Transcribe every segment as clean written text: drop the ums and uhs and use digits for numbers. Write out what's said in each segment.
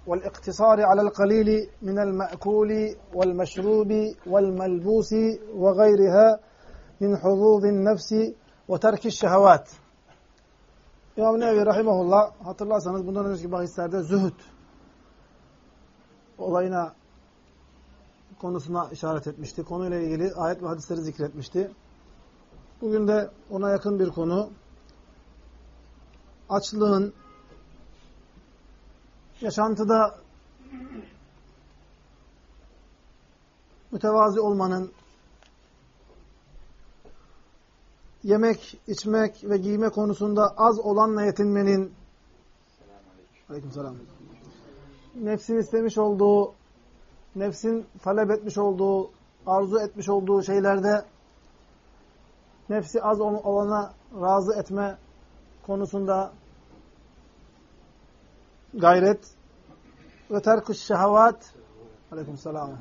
والاقتصار على القليل من المأكول والمشروب والملبوس وغيرها من حظوظ النفس وترك الشهوات. İmam Nevevi rahimahullah, hatırlarsanız bundan önceki bahislerde zühd olayına, konusuna işaret etmişti. Konuyla ilgili ayet ve hadisleri zikretmişti. Bugün de ona yakın bir konu. Açlığın, yaşantıda mütevazi olmanın, yemek, içmek ve giyme konusunda az olanla yetinmenin, aleykümselam, nefsin istemiş olduğu, nefsin talep etmiş olduğu, arzu etmiş olduğu şeylerde nefsi az olana razı etme konusunda gayret ve terk-ı şehavat, aleykümselam,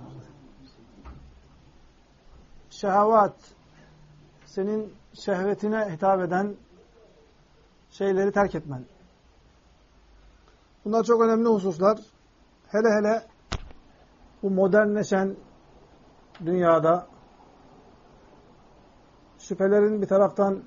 şehavat, senin şehvetine hitap eden şeyleri terk etmen. Bunlar çok önemli hususlar. Hele hele bu modernleşen dünyada şüphelerin bir taraftan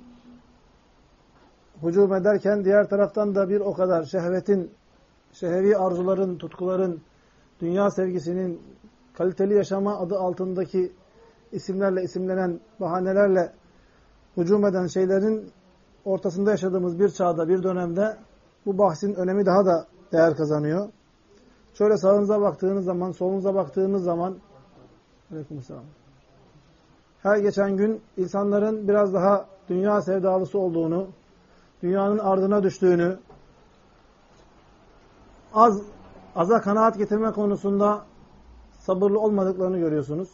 hücum ederken diğer taraftan da bir o kadar şehvetin, şehevi arzuların, tutkuların, dünya sevgisinin, kaliteli yaşama adı altındaki isimlerle isimlenen bahanelerle hücum eden şeylerin ortasında yaşadığımız bir çağda, bir dönemde bu bahsin önemi daha da değer kazanıyor. Şöyle sağınıza baktığınız zaman, solunuza baktığınız zaman, aleykümselam, her geçen gün insanların biraz daha dünya sevdalısı olduğunu, dünyanın ardına düştüğünü, aza kanaat getirme konusunda sabırlı olmadıklarını görüyorsunuz.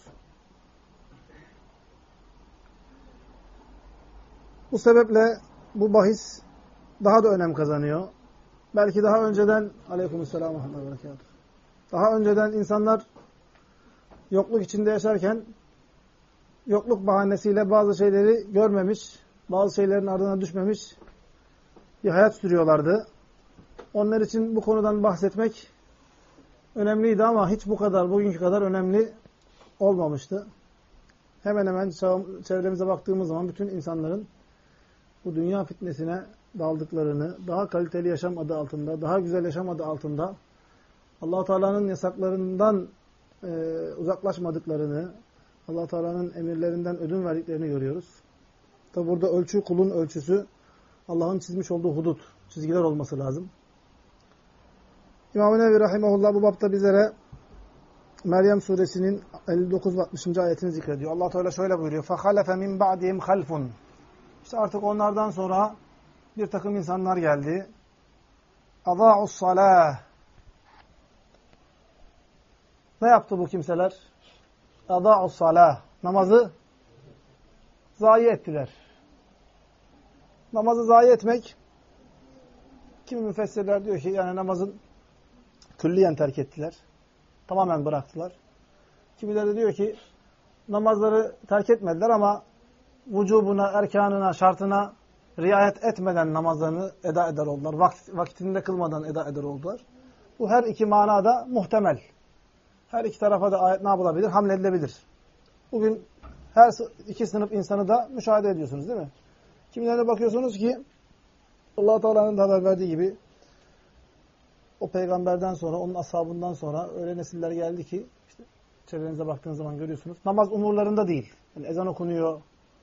Bu sebeple bu bahis daha da önem kazanıyor. Belki daha önceden, aleykümselam ve berekatuhu, daha önceden insanlar yokluk içinde yaşarken yokluk bahanesiyle bazı şeyleri görmemiş, bazı şeylerin ardına düşmemiş bir hayat sürüyorlardı. Onlar için bu konudan bahsetmek önemliydi ama hiç bu kadar, bugünkü kadar önemli olmamıştı. Hemen hemen çevremize baktığımız zaman bütün insanların bu dünya fitnesine daldıklarını, daha kaliteli yaşam adı altında, daha güzel yaşam adı altında Allah-u Teala'nın yasaklarından uzaklaşmadıklarını, Allah-u Teala'nın emirlerinden ödün verdiklerini görüyoruz. Tabi burada ölçü, kulun ölçüsü Allah'ın çizmiş olduğu hudut, çizgiler olması lazım. İmam-ı Nevevi rahimahullah bu bapta bizlere Meryem suresinin 59 ve 60. ayetini zikrediyor. Allah Teala şöyle buyuruyor: فَخَلَفَ مِنْ بَعْدِهِمْ خَلْفٌ. İşte artık onlardan sonra bir takım insanlar geldi. اَضَاعُ الصَّلَاةِ. Ne yaptı bu kimseler? اَضَاعُ الصَّلَاةِ. Namazı zayi ettiler. Namazı zayi etmek, kimi müfessirler diyor ki yani namazın külliyen terk ettiler. Tamamen bıraktılar. Kimileri de diyor ki namazları terk etmediler ama vücubuna, erkanına, şartına riayet etmeden namazlarını eda eder oldular. Vaktinde kılmadan eda eder oldular. Bu her iki manada muhtemel. Her iki tarafa da ayet ne yapılabilir? Hamledilebilir. Bugün her iki sınıf insanı da müşahede ediyorsunuz değil mi? Kimilerine bakıyorsunuz ki Allah-u Teala'nın da haber verdiği gibi o peygamberden sonra, onun ashabından sonra öyle nesiller geldi ki işte çevrenize baktığınız zaman görüyorsunuz. Namaz umurlarında değil. Yani ezan okunuyor.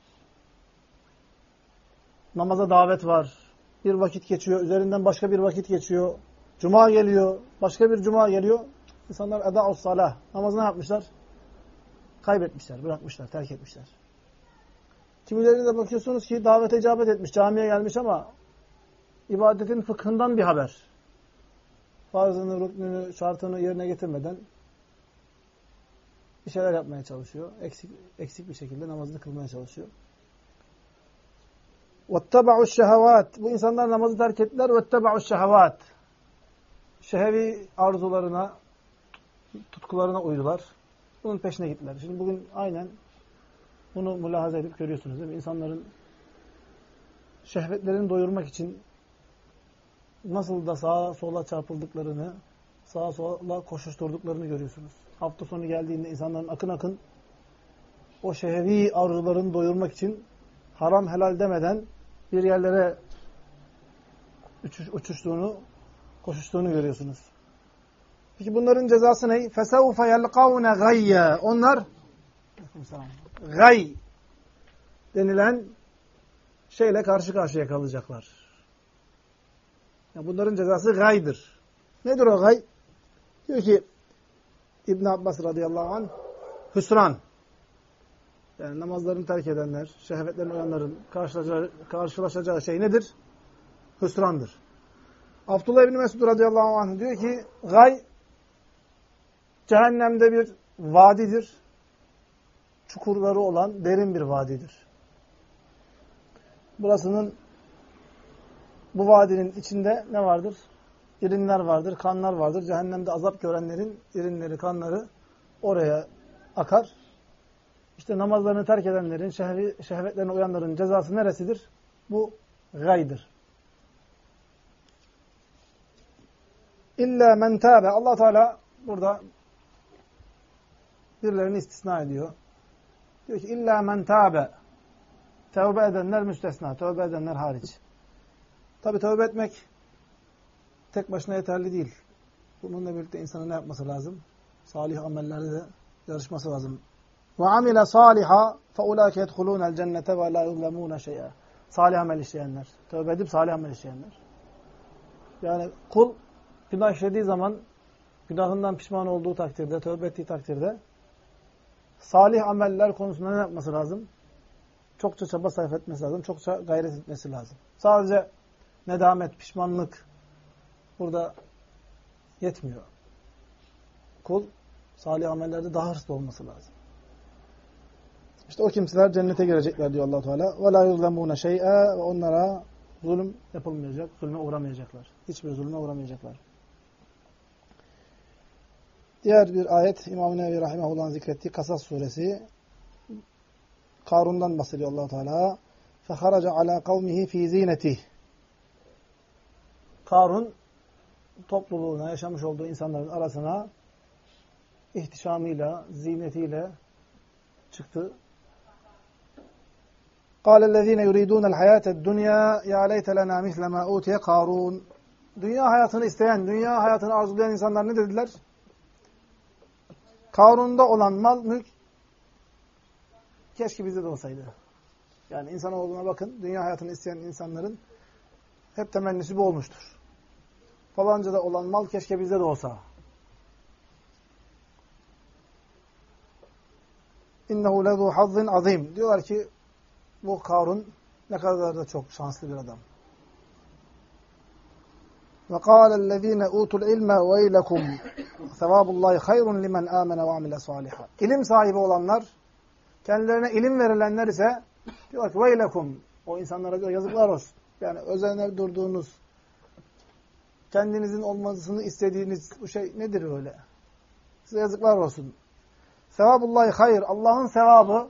Namaza davet var. Bir vakit geçiyor. Üzerinden başka bir vakit geçiyor. Cuma geliyor. Başka bir cuma geliyor. İnsanlar eda'us salah. Namazı ne yapmışlar? Kaybetmişler, bırakmışlar, terk etmişler. Kimilerine de bakıyorsunuz ki davete icabet etmiş, camiye gelmiş ama ibadetin fıkhından bir haber. Farzını, rüknünü, şartını yerine getirmeden bir şeyler yapmaya çalışıyor. Eksik bir şekilde namazını kılmaya çalışıyor. وَاتَّبَعُوا الشَّهَوَاتِ. Bu insanlar namazı terk ettiler. وَاتَّبَعُوا الشَّهَوَاتِ. Şehevi arzularına, tutkularına uydular. Bunun peşine gittiler. Şimdi bugün aynen bunu mülahaza edip görüyorsunuz değil mi? İnsanların şehvetlerini doyurmak için nasıl da sağa sola çarpıldıklarını, sağa sola koşuşturduklarını görüyorsunuz. Hafta sonu geldiğinde insanların akın akın o şehvi arzularını doyurmak için haram helal demeden bir yerlere uçuştuğunu, koşuştuğunu görüyorsunuz. Peki bunların cezası ne? فَسَوْفَ يَلْقَوْنَ غَيَّ Onlar gay denilen şeyle karşı karşıya kalacaklar. Yani bunların cezası gaydır. Nedir o gay? Diyor ki İbn Abbas radıyallahu anh, hüsran. Yani namazlarını terk edenler, şehvetlerine uyanların karşılaşacağı şey nedir? Hüsrandır. Abdullah İbni Mesud radıyallahu anh diyor ki, gay, cehennemde bir vadidir. Çukurları olan derin bir vadidir. Bu vadinin içinde ne vardır? İrinler vardır, kanlar vardır. Cehennemde azap görenlerin irinleri, kanları oraya akar. İşte namazlarını terk edenlerin, şehvetlerine uyanların cezası neresidir? Bu gaydır. İlla men tâbe. Allah Teala burada birilerini istisna ediyor. Diyor ki illa men tâbe. Tevbe edenler müstesna. Tevbe edenler hariç. Tabi tevbe etmek tek başına yeterli değil. Bununla birlikte insanın ne yapması lazım? Salih amellerde de yarışması lazım. وَعَمِلَ صَالِحًا فَاُولَٰئِكَ يَدْخُلُونَ الْجَنَّةَ وَلَا يُظْلَمُونَ شَيْئًا Salih amel işleyenler. Tövbe edip salih amel işleyenler. Yani kul günah işlediği zaman, günahından pişman olduğu takdirde, tövbe ettiği takdirde salih ameller konusunda ne yapması lazım? Çokça çaba sarf etmesi lazım. Çokça gayret etmesi lazım. Sadece nedamet, pişmanlık burada yetmiyor. Kul salih amellerde daha hırslı olması lazım. İşte o kimseler cennete girecekler diyor Allah Teala. وَلَا يُظْلَمُونَ شَيْئًا Ve onlara zulüm yapılmayacak, zulme uğramayacaklar. Hiçbir zulme uğramayacaklar. Diğer bir ayet İmam-ı Nevevi Rahimahullah'ın zikrettiği Kasas suresi. Karun'dan bahsediyor Allah Teala. فَخَرَجَ عَلَى قَوْمِهِ ف۪ي زِينَتِهِ Karun topluluğuna, yaşamış olduğu insanların arasına ihtişamıyla, ziynetiyle çıktı. قَالَ الَّذ۪ينَ يُرِيدُونَ الْحَيَاةَ الدُّنْيَا يَا لَيْتَ لَنَا مِثْلَ مَا اُوتِيَ قَارُونَ Dünya hayatını isteyen, dünya hayatını arzulayan insanlar ne dediler? Karun'da olan mal, mülk keşke bizde de olsaydı. Yani insanoğluna bakın, dünya hayatını isteyen insanların hep temennisi bu olmuştur. Falancada olan mal keşke bizde de olsa. İnnehu lezu hazzin azim. Diyorlar ki bu Karun ne kadar da çok şanslı bir adam. Ve kâlellezîne utul ilme veylekum sevabullahi hayrun limen âmene ve amile sâliha. İlim sahibi olanlar, kendilerine ilim verilenler ise diyorlar ki veylekum. O insanlara diyor yazıklar olsun. Yani özenler durduğunuz, kendinizin olmasını istediğiniz bu şey nedir öyle? Size yazıklar olsun. Sevabullahi hayır. Allah'ın sevabı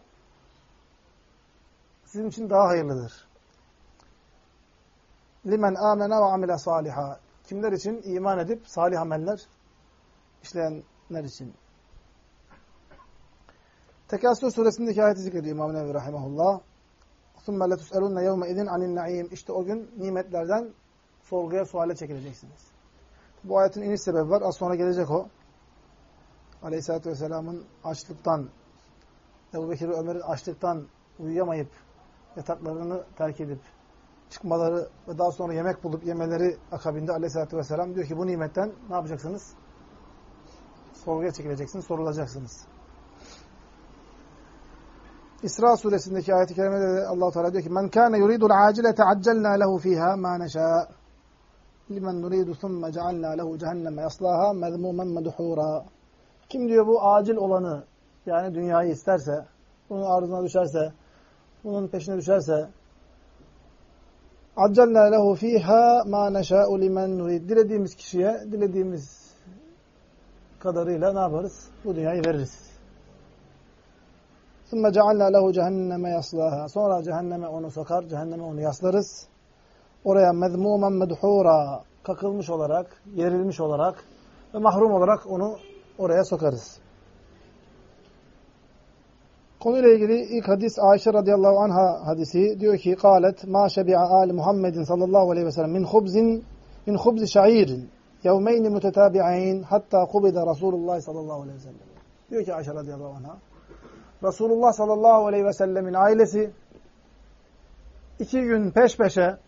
sizin için daha hayırlıdır. Limen amene ve amile saliha. Kimler için? İman edip salih ameller işleyenler için. Tekasür suresindeki ayeti zikrediyor İmam Nevevi Rahimahullah. ثُمَّ لَتُسْأَلُنَّ يَوْمَ اِذٍ عَنِ النَّعِيمِ İşte o gün nimetlerden sorguya, suale çekileceksiniz. Bu ayetin iniş sebebi var. Az sonra gelecek o. Aleyhisselatü Vesselam'ın açlıktan, Ebu Bekir ve Ömer'in açlıktan uyuyamayıp yataklarını terk edip çıkmaları ve daha sonra yemek bulup yemeleri akabinde Aleyhisselatü Vesselam diyor ki bu nimetten ne yapacaksınız? Sorguya çekileceksiniz, sorulacaksınız. İsra suresindeki ayet-i kerimede de Allah Teala diyor ki: "Men kana yuridul acilete accelna lehu fiha ma nesha. Limen nuridu thumma cealna lehu cehenneme yaslaha mezmumen medhura." Kim diyor bu acil olanı, yani dünyayı isterse, bunun arzuna düşerse, bunun peşine düşerse, accelna lehu fiha ma neşâ'u limen nurid. Dilediğimiz kişiye, dilediğimiz kadarıyla ne yaparız? Bu dünyayı veririz. ثُمَّ جَعَلْنَا لَهُ جَهَنَّمَ يَصْلَاهَا Sonra cehenneme onu sokar, cehenneme onu yaslarız. Oraya مَذْمُومًا مَدْحُورًا Kakılmış olarak, yerilmiş olarak ve mahrum olarak onu oraya sokarız. Konuyla ilgili ilk hadis Ayşe radıyallahu anha hadisi. Diyor ki: "Kâlet mâ şebi'a âli Muhammedin sallallahu aleyhi ve sellem min hubzi şa'irin yevmeyni mutetâbi'ayn hatta kubida Resulullah sallallahu aleyhi ve sellem." Diyor ki Ayşe radıyallahu anha, Resulullah sallallahu aleyhi ve sellemin ailesi 2 gün peş peşe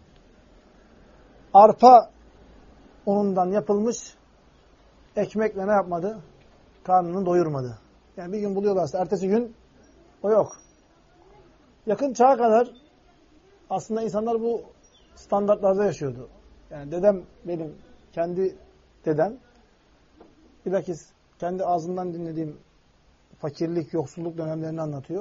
arpa unundan yapılmış ekmekle ne yapmadı? Karnını doyurmadı. Yani bir gün buluyorlarsa ertesi gün o yok. Yakın çağa kadar aslında insanlar bu standartlarda yaşıyordu. Yani dedem benim, kendi dedem, bilakis kendi ağzından dinlediğim fakirlik, yoksulluk dönemlerini anlatıyor.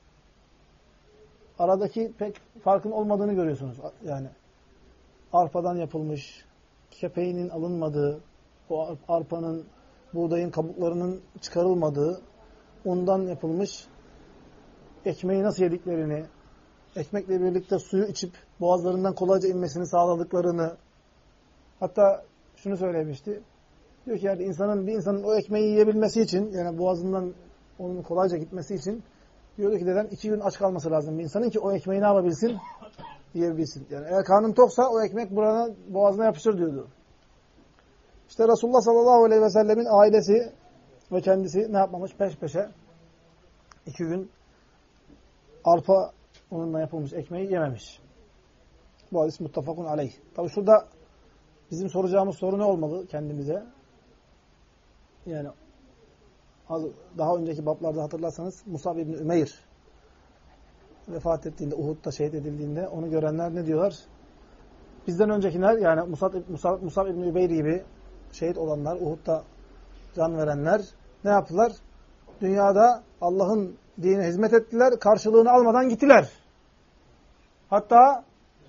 Aradaki pek farkın olmadığını görüyorsunuz. Yani arpadan yapılmış, kepeğinin alınmadığı, o arpanın, buğdayın kabuklarının çıkarılmadığı, undan yapılmış ekmeği nasıl yediklerini, ekmekle birlikte suyu içip boğazlarından kolayca inmesini sağladıklarını, hatta şunu söylemişti. Diyor ki yani bir insanın o ekmeği yiyebilmesi için, yani boğazından onun kolayca gitmesi için diyordu ki dedem 2 gün aç kalması lazım bir insanın ki o ekmeği ne yapabilsin? Yiyebilsin. Yani eğer karnın toksa o ekmek buranın boğazına yapışır diyordu. İşte Resulullah sallallahu aleyhi ve sellemin ailesi ve kendisi ne yapmamış? Peş peşe 2 gün arpa unundan yapılmış ekmeği yememiş. Bu hadis muttafakun aleyh. Tabi şurada bizim soracağımız soru ne olmalı kendimize? Yani daha önceki bablarda hatırlarsanız Musab İbni Ümeyr vefat ettiğinde, Uhud'da şehit edildiğinde onu görenler ne diyorlar? Bizden öncekiler, yani Musab İbni Ümeyr gibi şehit olanlar, Uhud'da can verenler ne yaptılar? Dünyada Allah'ın dinine hizmet ettiler, karşılığını almadan gittiler. Hatta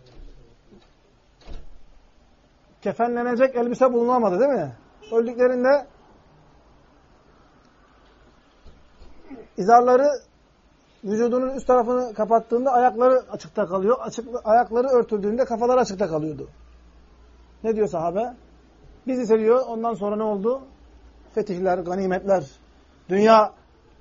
kefenlenecek elbise bulunamadı değil mi? Öldüklerinde izarları vücudunun üst tarafını kapattığında ayakları açıkta kalıyor. Ayakları örtüldüğünde kafaları açıkta kalıyordu. Ne diyor sahabe? Biz ise diyor ondan sonra ne oldu? Fetihler, ganimetler, dünya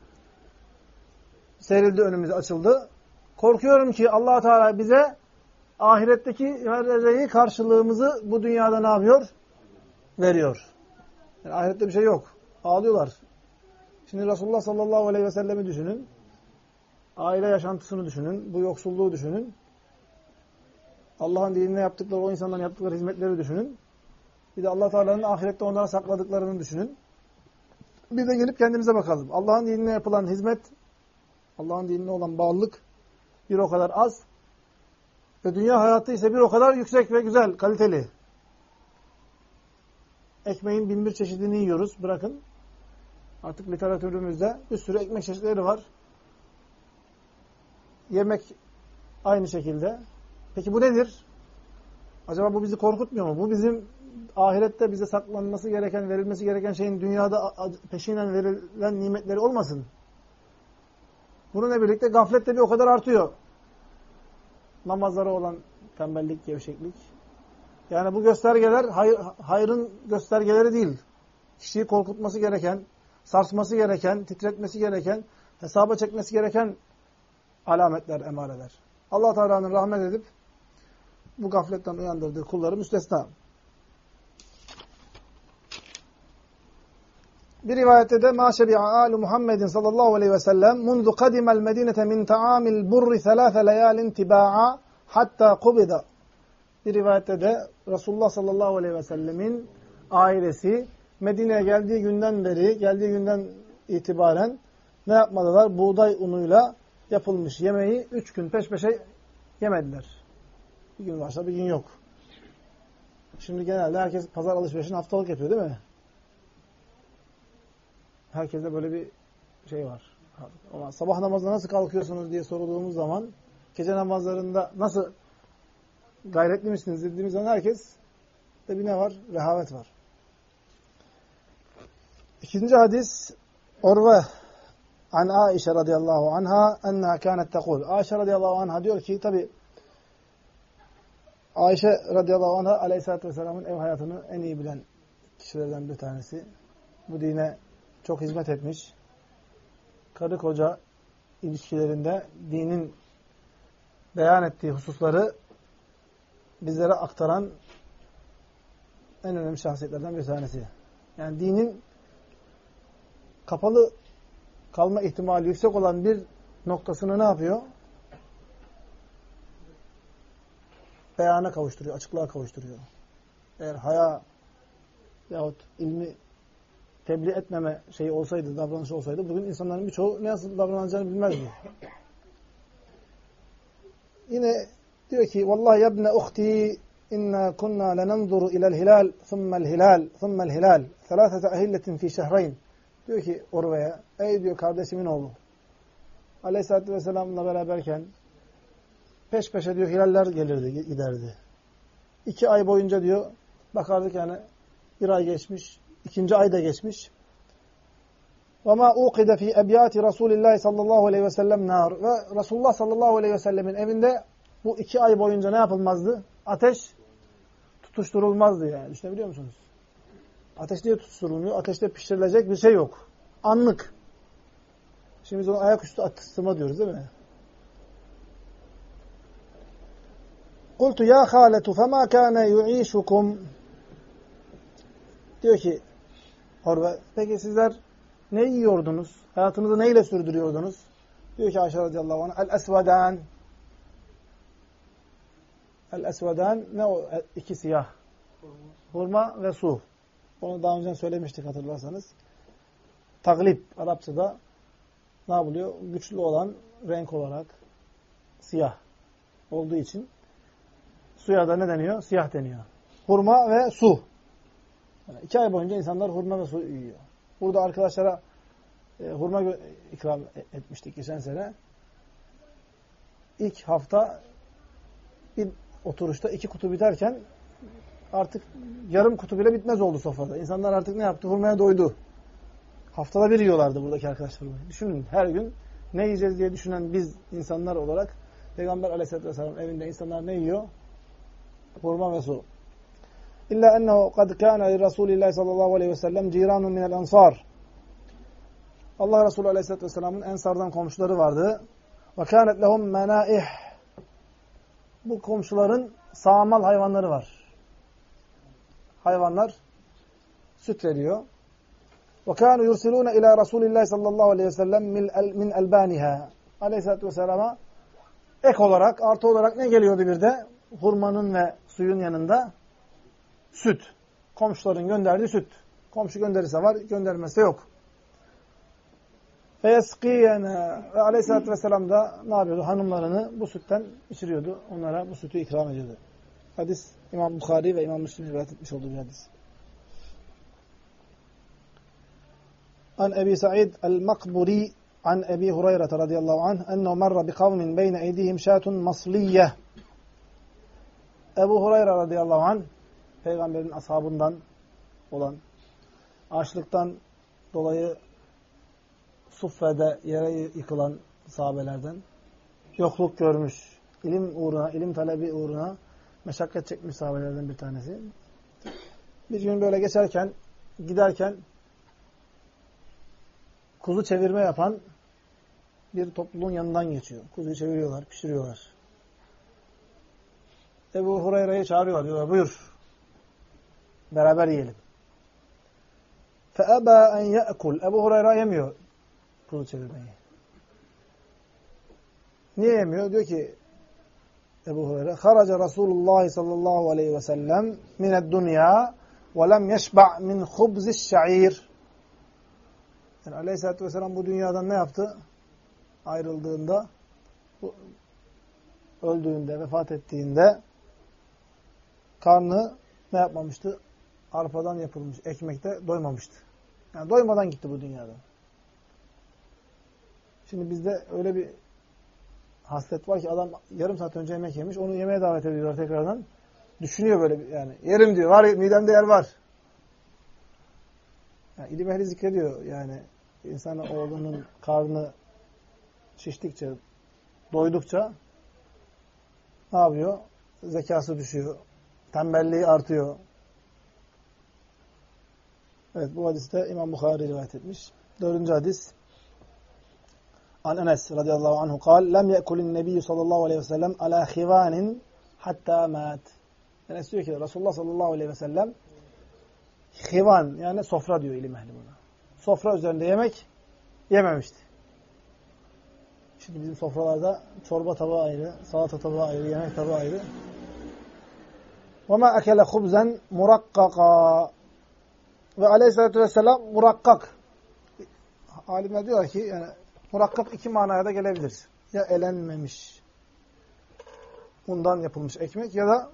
serildi, önümüze açıldı. Korkuyorum ki Allah Teala bize ahiretteki vereceği karşılığımızı bu dünyada ne yapıyor? Veriyor. Yani ahirette bir şey yok. Ağlıyorlar. Şimdi Resulullah sallallahu aleyhi ve sellemi düşünün. Aile yaşantısını düşünün. Bu yoksulluğu düşünün. Allah'ın dinine yaptıkları, o insanların yaptıkları hizmetleri düşünün. Bir de Allah Teala'nın ahirette onlara sakladıklarını düşünün. Bir de gelip kendimize bakalım. Allah'ın dinine yapılan hizmet, Allah'ın dinine olan bağlılık bir o kadar az ve dünya hayatı ise bir o kadar yüksek ve güzel, kaliteli. Ekmeğin 1001 çeşidini yiyoruz. Bırakın. Artık literatürümüzde bir sürü ekmek çeşitleri var. Yemek aynı şekilde. Peki bu nedir? Acaba bu bizi korkutmuyor mu? Bu bizim ahirette bize saklanması gereken, verilmesi gereken şeyin dünyada peşinen verilen nimetleri olmasın. Bununla birlikte gaflet de bir o kadar artıyor. Namazlara olan tembellik, gevşeklik. Yani bu göstergeler hayrın göstergeleri değil. Kişiyi korkutması gereken, sarsması gereken, titretmesi gereken, hesaba çekmesi gereken alametler, emareler. Allah Teala'nın rahmet edip bu gafletten uyandırdığı kulları müstesna. Bir rivayette de مَا شَبِعَ آلُ مُحَمَّدٍ sallallahu aleyhi ve sellem مُنْذُ قَدِمَ الْمَدِينَةَ مِنْ تَعَامِ الْبُرِّ ثَلَاثَ لَيَالٍ تِبَاعًا hatta قُبِدَ. Bir rivayette de Resulullah sallallahu aleyhi ve sellemin ailesi Medine'ye geldiği günden itibaren ne yapmadılar? Buğday unuyla yapılmış yemeği 3 gün peş peşe yemediler. Bir gün varsa bir gün yok. Şimdi genelde herkes pazar alışverişini haftalık yapıyor değil mi? Herkeste böyle bir şey var. Ama sabah namazına nasıl kalkıyorsunuz diye sorulduğumuz zaman, gece namazlarında nasıl gayretli misiniz dediğimiz zaman herkes de bir ne var? Rehavet var. İkinci hadis Urve an Aişe radıyallahu anha enna kânet tekul. Aişe radıyallahu anha diyor ki, tabi Aişe radıyallahu anha aleyhissalatü vesselamın ev hayatını en iyi bilen kişilerden bir tanesi. Bu dine çok hizmet etmiş. Karı koca ilişkilerinde dinin beyan ettiği hususları bizlere aktaran en önemli şahsiyetlerden bir tanesi. Yani dinin kapalı kalma ihtimali yüksek olan bir noktasını ne yapıyor? Beyana kavuşturuyor, açıklığa kavuşturuyor. Eğer haya yahut ilmi tebliğ etmeme şeyi olsaydı, davranışı olsaydı, bugün insanların birçoğu nasıl davranacağını bilmezdi. Yine diyor ki, Vallahi yabne uhti inna kunna lenanzuru ilel hilal, thummel hilal, thummel hilal, thalâthete ahilletin fi şehreyn. Diyor ki Urve'ye, ey diyor kardeşimin oğlu, Aleyhisselatü Vesselam'la beraberken peş peşe diyor hilaller gelirdi, giderdi. 2 ay boyunca diyor, bakardık yani bir ay geçmiş, 2. ay da geçmiş. وَمَا اُوْقِدَ ف۪ي اَبْيَاتِ رَسُولِ اللّٰهِ sallallahu aleyhi ve sellem nar. Ve Resulullah sallallahu aleyhi ve sellemin evinde bu 2 ay boyunca ne yapılmazdı? Ateş tutuşturulmazdı yani. Düşünebiliyor musunuz? Ateş diye tutuşturulmuyor. Ateşte pişirilecek bir şey yok. Anlık. Şimdi biz ona ayaküstü atıştırma diyoruz değil mi? قُلْتُ يَا خَالَةُ فَمَا كَانَ يُعِيشُكُمْ. Diyor ki Urve, peki sizler ne yiyordunuz? Hayatınızı neyle sürdürüyordunuz? Diyor ki Ayşe radıyallahu anh, el-esvedan. El-esvedan ne o? 2 siyah. Hurma ve su. Onu daha önce söylemiştik hatırlarsanız. Taglip Arapçada ne yapılıyor? Güçlü olan renk olarak siyah olduğu için suya da ne deniyor? Siyah deniyor. Hurma ve su. Yani 2 ay boyunca insanlar hurma ve su yiyor. Burada arkadaşlara hurma ikram etmiştik geçen sene. İlk hafta bir oturuşta 2 kutu biterken artık yarım kutu bile bitmez oldu sofrada. İnsanlar artık ne yaptı? Hurmaya doydu. Haftada bir yiyorlardı buradaki arkadaşlar. Düşünün her gün ne yiyeceğiz diye düşünen biz insanlar olarak Peygamber Aleyhisselatü Vesselam evinde insanlar ne yiyor? Hurma ve su. İlla ennehu kad kâne li Resulillahi sallallahu aleyhi ve sellem ciranun minel ansar. Allah Resulü Aleyhisselatü Vesselam'ın Ensar'dan komşuları vardı. Ve kânet lehum menâih. Bu komşuların sağmal hayvanları var. Hayvanlar süt veriyor. Ve kânû yursilûne ilâ Resulillahi sallallahu aleyhi ve sellem min elbâniha. Aleyhisselatü Vesselam'a ek olarak, artı olarak ne geliyordu bir de? Hurmanın ve suyun yanında süt. Komşuların gönderdiği süt. Komşu gönderirse var, göndermezse yok. Feyeskiyene ve Aleyhisselatü Vesselam da ne yapıyordu? Hanımlarını bu sütten içiriyordu. Onlara bu sütü ikram ediyordu. Hadis İmam Bukhari ve İmam Müslim rivayet etmiş olduğu bir hadis. An Ebi Sa'id el-Makburi an Ebi Hureyre radıyallahu anh ennehu marra bi kavmin beyne eydihim şatun masliyye. Ebu Hureyre radıyallahu anh Peygamberin ashabından olan açlıktan dolayı Suffe'de yere yıkılan sahabelerden yokluk görmüş, ilim uğruna, ilim talebi uğruna meşakkat çekmiş sahabelerden bir tanesi. Bir gün böyle geçerken, giderken kuzu çevirme yapan bir topluluğun yanından geçiyor. Kuzuyu çeviriyorlar, pişiriyorlar. Ebu Hureyre'yi çağırıyorlar. Diyorlar, buyur. Beraber yiyelim. فَأَبَا اَنْ يَأْكُلْ Ebu Hureyre yemiyor kuzu çevirmeyi. Niye yemiyor? Diyor ki Ebu Hureyre, خَرَجَ رَسُولُ اللّٰهِ sallallahu aleyhi ve sellem مِنَ الدُّنْيَا وَلَمْ يَشْبَعْ مِنْ خُبْزِ الشَّعِيرِ Yani Aleyhisselatü Vesselam bu dünyadan ne yaptı? Ayrıldığında, öldüğünde, vefat ettiğinde karnı ne yapmamıştı? Arpadan yapılmış ekmekte doymamıştı. Yani doymadan gitti bu dünyadan. Şimdi bizde öyle bir haslet var ki adam yarım saat önce yemek yemiş, onu yemeğe davet ediyorlar tekrardan. Düşünüyor böyle yani. Yerim diyor. Var midemde yer var. Yani ilim ehli zikrediyor yani. İnsanoğlunun karnı şiştikçe, doydukça ne yapıyor? Zekası düşüyor. Tembelliği artıyor. Evet, bu hadiste İmam Bukhari rivayet etmiş. 4. hadis. An Enes radıyallahu anhu kal, lem ye'kulin nebiyyü sallallahu aleyhi ve sellem ala khivanin hatta mat. Enes diyor ki Resulullah sallallahu aleyhi ve sellem hivan yani sofra diyor ilim ehli buna. Sofra üzerinde yemek yememişti. Şimdi bizim sofralarda çorba tabağı ayrı, salata tabağı ayrı, yemek tabağı ayrı. وَمَا أَكَلَ خُبْزًا مُرَقَّقًا. Ve aleyhissalatü vesselam murakkak. Alimler diyor ki yani murakkak iki manaya da gelebilir. Ya elenmemiş undan yapılmış ekmek ya da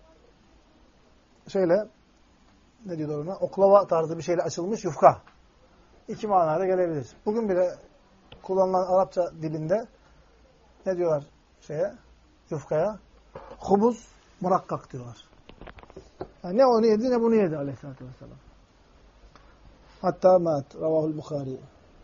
şöyle ne diyorlar ona? Oklava tarzı bir şeyle açılmış yufka. İki manaya da gelebilir. Bugün bile kullanılan Arapça dilinde ne diyorlar yufkaya? Hubuz murakkak diyorlar. Yani ne onu yedi ne bunu yedi aleyhissalatü vesselam. Hatta mat. Ravahul Bukhari.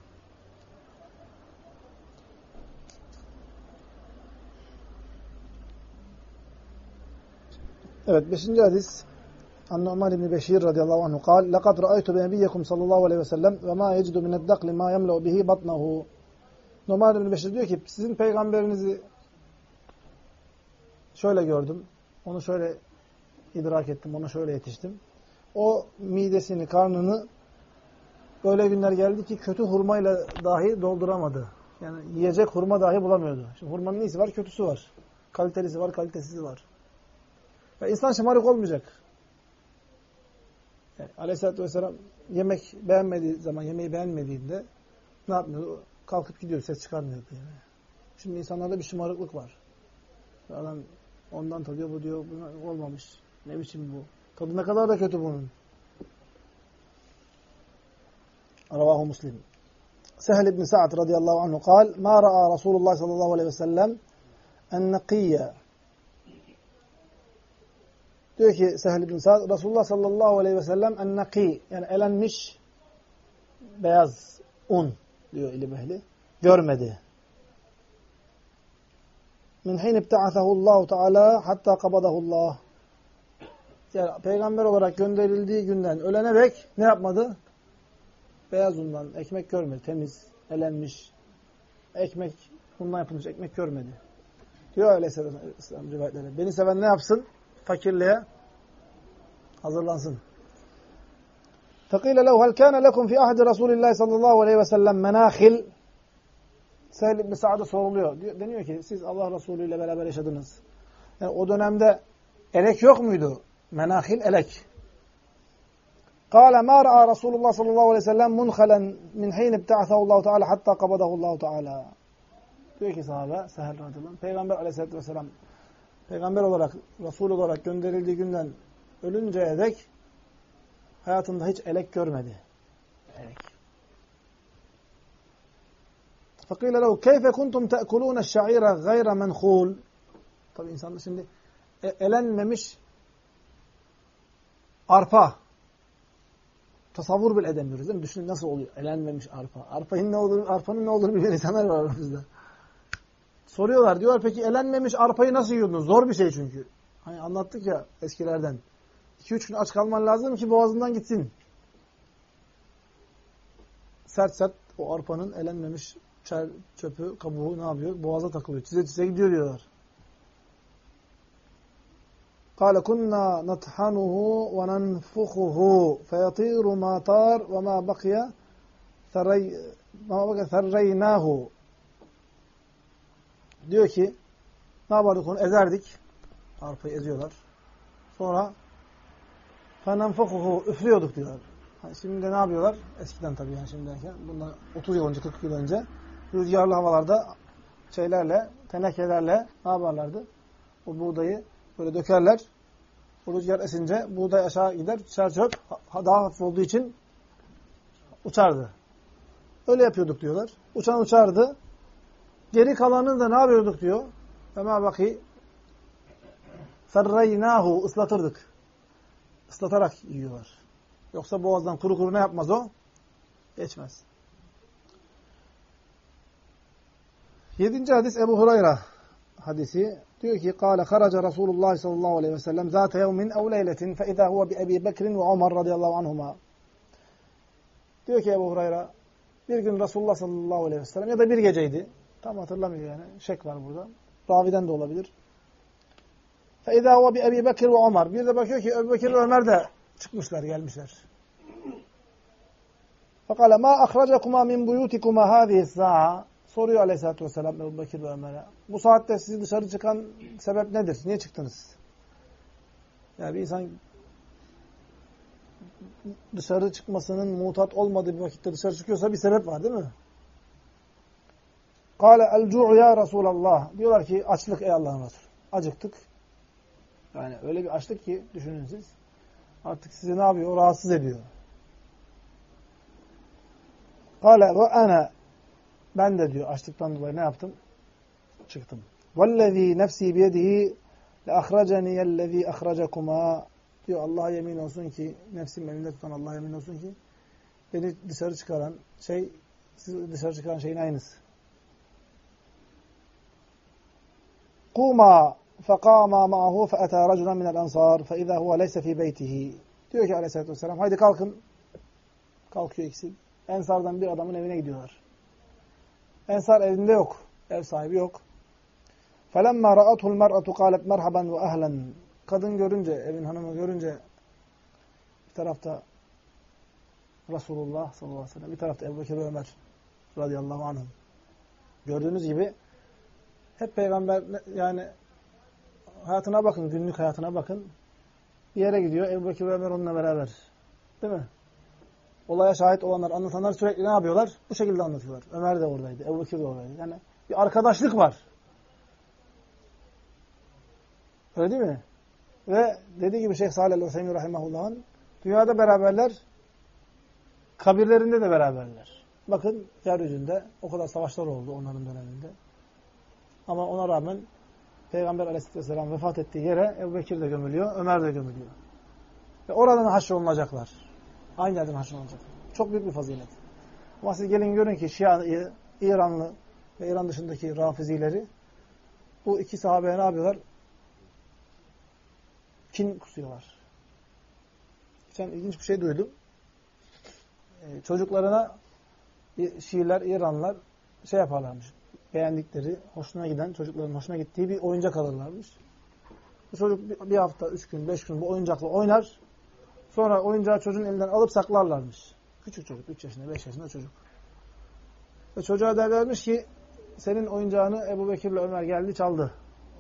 Evet, 5. hadis. An-Nu'man ibn Beşir radıyallahu anhu kal, لَقَدْ رَأَيْتُ بِنَبِيَّكُمْ sallallahu aleyhi ve sellem وَمَا يَجِدُ مِنَ الدَّقْلِ مَا يَمْلَعُ بِهِ بَطْنَهُ. Nu'man ibn Beşir diyor ki, sizin peygamberinizi şöyle gördüm, onu şöyle idrak ettim, ona şöyle yetiştim. O midesini, karnını böyle günler geldi ki kötü hurmayla dahi dolduramadı. Yani yiyecek hurma dahi bulamıyordu. Şimdi hurmanın iyisi var, kötüsü var. Kalitelisi var, kalitesizi var. Ve insan şımarık olmayacak. Yani Aleyhisselatü Vesselam yemek beğenmediği zaman, yemeği beğenmediğinde ne yapmıyor? Kalkıp gidiyor, ses çıkarmıyor. Şimdi insanlarda bir şımarıklık var. Adam ondan tadıyor, bu diyor, olmamış. Ne biçim bu? Tadı ne kadar da kötü bunun. Ravahu Muslim. Sehl ibn Sa'd radıyallahu anhu kal, ma ra'a Resulullah sallallahu aleyhi ve sellem en-nakiyye. Diyor ki Sehl ibn Sa'd, Resulullah sallallahu aleyhi ve sellem en-naki, yani elenmiş beyaz un diyor ilim ehli, görmedi. Min hin ibta'athahullahu Teala hatta kabadahullah. Yani peygamber olarak gönderildiği günden ölene dek ne yapmadı? Beyaz undan ekmek görmedi. Temiz, elenmiş ekmek, bundan yapılmış ekmek görmedi. Diyor Aleyhisselam rivayetleri. Beni seven ne yapsın? Fakirliğe hazırlansın. فَقِيلَ لَوْ هَلْ كَانَ لَكُمْ فِي عَهْدِ رَسُولِ اللّٰهِ sallallahu aleyhi ve sellem menâkhil. Sehl ibn Sa'd'a soruluyor. Deniyor ki siz Allah Resulü ile beraber yaşadınız. Yani o dönemde elek yok muydu? Menâkhil elek. قَالَ مَا رَأَى رَسُولُ اللّٰهِ sallallahu aleyhi ve sellem مُنْخَلًا مِنْ حِينِ ابْتَعَثَهُ اللّٰهُ تَعَالَى حَتَّى قَبَضَهُ اللّٰهُ تَعَالَى. Diyor ki sahabe, Sehl radıyallahu anh, Peygamber aleyhissalatü vesselam Peygamber olarak, Resul olarak gönderildiği günden ölünceye dek hayatında hiç elek görmedi. Elek. فَقِيلَ لَهُ كَيْفَ كُنْتُمْ تَأْكُلُونَ الشَّعِيرَ غَيْرَ مَنْخُولٍ. Tabi insanda şimdi elenmemiş arpa tasavvur bile edemiyoruz değil mi? Düşünün nasıl oluyor elenmemiş arpa. Arpanın ne olduğunu bilen insanlar var aramızda. Soruyorlar, diyorlar peki elenmemiş arpayı nasıl yiyordunuz? Zor bir şey çünkü. Hani anlattık ya eskilerden. 2-3 gün aç kalman lazım ki boğazından gitsin. Sert sert o arpanın elenmemiş çöpü, kabuğu ne yapıyor? Boğaza takılıyor. Çize çize gidiyor diyorlar. قَالَ كُنَّا نَطْحَنُهُ وَنَنْفُخُهُ فَيَطِيرُ مَا طَارَ وَمَا بَقِيَ ثَرَّيْنَاهُ. Diyor ki ne yapardık onu? Ezerdik. Arpayı eziyorlar. Sonra فَنَنْفُخُهُ üflüyorduk diyorlar. Yani şimdi de ne yapıyorlar? Eskiden tabii yani şimdi derken bundan 30 yıl önce 40 yıl önce rüzgarlı havalarda tenekelerle ne yaparlardı? O buğdayı böyle dökerler. O rüzgar esince buğday aşağı gider. Çerçöp daha hafif olduğu için uçardı. Öyle yapıyorduk diyorlar. Uçan uçardı. Geri kalanını da ne yapıyorduk diyor. Fema baki ferreynahu ıslatırdık. Islatarak yiyorlar. Yoksa boğazdan kuru kuru ne yapmaz o? Geçmez. 7. hadis Ebu Hureyre hadisi. Diyor ki قال خرج رسول الله صلى الله عليه وسلم ذات يوم أو ليلة فإذا هو بأبي بكر وعمر رضي الله عنهما. Diyor ki Ebu Hureyre, bir gün Resulullah sallallahu aleyhi ve sellem ya da bir geceydi. Tam hatırlamıyor yani. Şek var burada. Raviden de olabilir. فَاِذَا هُوَ بِأَبِي بَكِرْ وَعُمَرْ. Bir de bakıyor ki Ebu Bekir ve Ömer de çıkmışlar, gelmişler. فَقَالَ مَا أَخْرَجَكُمَا مِنْ بُيُوتِكُمَا هَذِهِ السَّاعَةِ. Soruyor aleyhissalatü vesselam Ebu Bekir ve Ömer'e. Bu saatte sizi dışarı çıkan sebep nedir? Niye çıktınız? Yani bir insan dışarı çıkmasının mutat olmadığı bir vakitte dışarı çıkıyorsa bir sebep var değil mi? قَالَ الْجُعُ ya Resulallah. Diyorlar ki açlık ey Allah'ın Resulü. Acıktık. Yani öyle bir açlık ki düşünün siz. Artık sizi ne yapıyor? Rahatsız ediyor. قَالَ وَاَنَا. Ben de diyor açlıktan dolayı ne yaptım? Çıktım. وَالَّذ۪ي نَفْس۪ي بِيَدِهِ لَاَخْرَجَنِيَ الَّذ۪ي اَخْرَجَكُمَا. Diyor Allah'a yemin olsun ki, nefsim elinde tutan Allah'a yemin olsun ki, beni dışarı çıkaran şey, sizi dışarı çıkaran şeyin aynısı. قُومَا فَقَامَا مَعَهُ فَأَتَى رَجُلًا مِنَ الْأَنْصَارِ فَاِذَا هُوَ لَيْسَ ف۪ي بَيْتِهِ. Diyor ki aleyhissalatü vesselam, haydi kalkın. Kalkıyor ikisi. Ensardan bir adamın evine gidiyorlar. Ensar evinde yok. Ev sahibi yok. فَلَمَّا رَأَتْهُ الْمَرْأَةُ قَالَتْ مَرْحَبًا وَأَهْلًا. Kadın görünce, evin hanımı görünce bir tarafta Resulullah sallallahu aleyhi ve sellem, bir tarafta Ebu Bekir ve Ömer radıyallahu anhum. Gördüğünüz gibi hep peygamber yani hayatına bakın, günlük hayatına bakın. Bir yere gidiyor, Ebu Bekir ve Ömer onunla beraber. Değil mi? Olaya şahit olanlar, anlatanlar sürekli ne yapıyorlar? Bu şekilde anlatıyorlar. Ömer de oradaydı, Ebu Bekir de oradaydı. Yani bir arkadaşlık var. Öyle değil mi? Ve dediği gibi Şeyh Salih el-Hüseyin rahimahullah'ın dünyada beraberler, kabirlerinde de beraberler. Bakın yeryüzünde o kadar savaşlar oldu onların döneminde. Ama ona rağmen Peygamber aleyhisselam vefat ettiği yere Ebu Bekir de gömülüyor, Ömer de gömülüyor. Ve oradan haşrolunacaklar. Aynı yerden haşrolunacaklar. Çok büyük bir fazilet. Ama siz gelin görün ki Şia'yı, İranlı ve İran dışındaki Rafizileri bu iki sahabeye ne yapıyorlar? Kin kusuyorlar. Geçen ilginç bir şey duydum. Çocuklarına Şiiler, İranlılar şey yaparlarmış. Beğendikleri, hoşuna giden, çocukların hoşuna gittiği bir oyuncak alırlarmış. Bu çocuk bir hafta, 3 gün, 5 gün bu oyuncakla oynar. Sonra oyuncağı çocuğun elinden alıp saklarlarmış. Küçük çocuk, 3 yaşında, 5 yaşında çocuk. Ve çocuğa derlermiş ki senin oyuncağını Ebu Bekir'le Ömer geldi çaldı.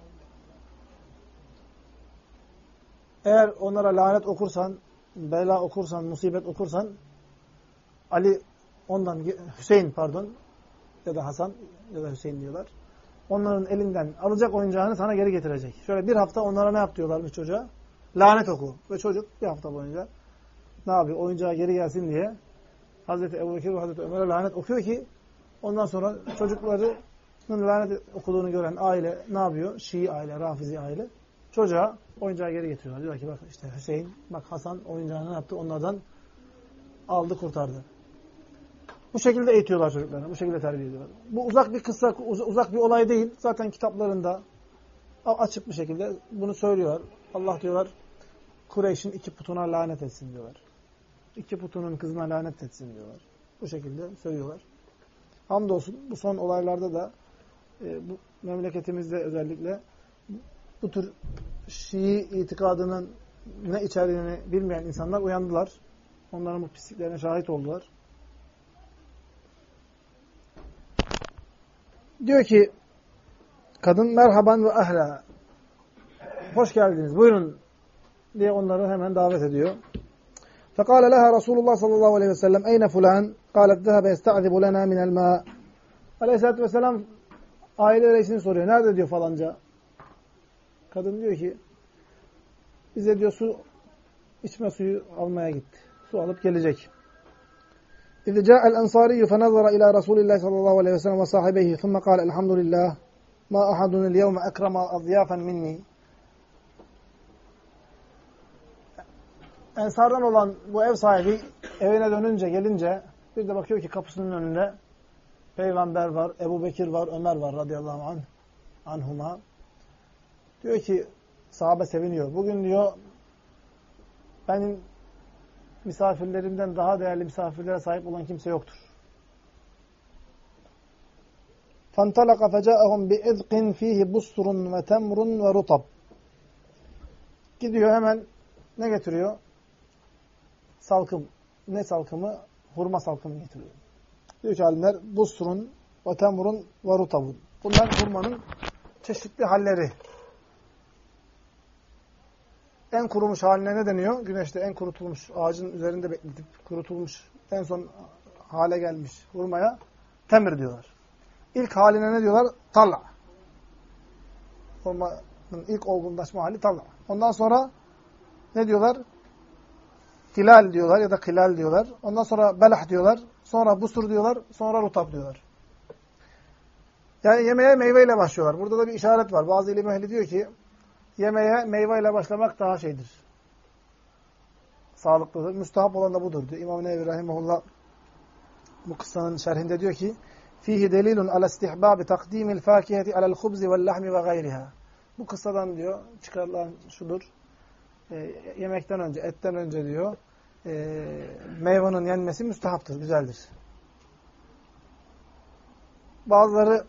Eğer onlara lanet okursan, bela okursan, musibet okursan Ali ondan, Hüseyin pardon ya da Hasan ya da Hüseyin diyorlar. Onların elinden alacak oyuncağını sana geri getirecek. Şöyle bir hafta onlara ne yap diyorlarmış çocuğa? Lanet oku. Ve çocuk bir hafta boyunca ne yapıyor? Oyuncağı geri gelsin diye Hazreti Ebubekir ve Hazreti Ömer'e lanet okuyor ki ondan sonra çocuklarının lanet okuduğunu gören aile ne yapıyor? Şii aile, Rafizi aile. Çocuğa oyuncağı geri getiriyorlar. Diyor ki bak işte Hüseyin, bak Hasan oyuncağını ne yaptı? Onlardan aldı, kurtardı. Bu şekilde eğitiyorlar çocuklarını. Bu şekilde terbiye ediyorlar. Bu uzak bir kıssa, uzak bir olay değil. Zaten kitaplarında açık bir şekilde bunu söylüyorlar. Allah diyorlar Kureyş'in iki putuna lanet etsin diyorlar. İki putunun kızına lanet etsin diyorlar. Bu şekilde söylüyorlar. Hamdolsun bu son olaylarda da bu memleketimizde özellikle bu tür Şii itikadının ne içeriğini bilmeyen insanlar uyandılar. Onların bu pisliklerine şahit oldular. Diyor ki kadın merhaban ve ahla. Hoş geldiniz. Buyurun diye onları hemen davet ediyor. فقال لها رسول الله صلى الله عليه وسلم أين فلان؟ قالت ذهب يستعذب لنا من الماء. Aleyhisselatü vesselam aile reisini soruyor. Nerede diyor falanca? Kadın diyor ki bize diyor su içme suyu almaya gitti. Su alıp gelecek. إذ جاء الأنصاري فنظر إلى رسول الله صلى الله عليه وسلم وصاحبيه ثم قال الحمد لله ما أحد اليوم أكرم أضيافا مني. Ensardan olan bu ev sahibi evine dönünce, gelince bir de bakıyor ki kapısının önünde Peygamber var, Ebu Bekir var, Ömer var radıyallahu anhuma. Diyor ki sahabe seviniyor. Bugün diyor benim misafirlerimden daha değerli misafirlere sahip olan kimse yoktur. فَانْتَلَقَ فَجَاءَهُمْ بِاِذْقٍ ف۪يهِ بُسْرٌ وَتَمْرٌ وَرُطَبٌ. Gidiyor hemen ne getiriyor? Salkım. Ne salkımı? Hurma salkımı getiriyor. Diyor ki alimler, busrun ve temrun ve rutabun. Bunlar hurmanın çeşitli halleri. En kurumuş haline ne deniyor? Güneşte en kurutulmuş, ağacın üzerinde bekletip kurutulmuş, en son hale gelmiş hurmaya temir diyorlar. İlk haline ne diyorlar? Talla. Hurmanın ilk olgunlaşma hali talla. Ondan sonra ne diyorlar? Hilal diyorlar ya da hilal diyorlar. Ondan sonra belah diyorlar. Sonra busur diyorlar. Sonra rutab diyorlar. Yani yemeğe meyveyle başlıyorlar. Burada da bir işaret var. Bazı ilim ehli diyor ki yemeğe meyveyle başlamak daha şeydir. Sağlıklıdır. Müstahap olan da budur diyor. İmam Nevevi Rahimahullah bu kıssanın şerhinde diyor ki fihi delilun ala istihbabi takdimil fakihati alel hubzi vel lahmi ve gayriha. Bu kıssadan diyor çıkarılan şudur. Yemekten önce, etten önce diyor meyvanın yenmesi müstehaptır, güzeldir. Bazıları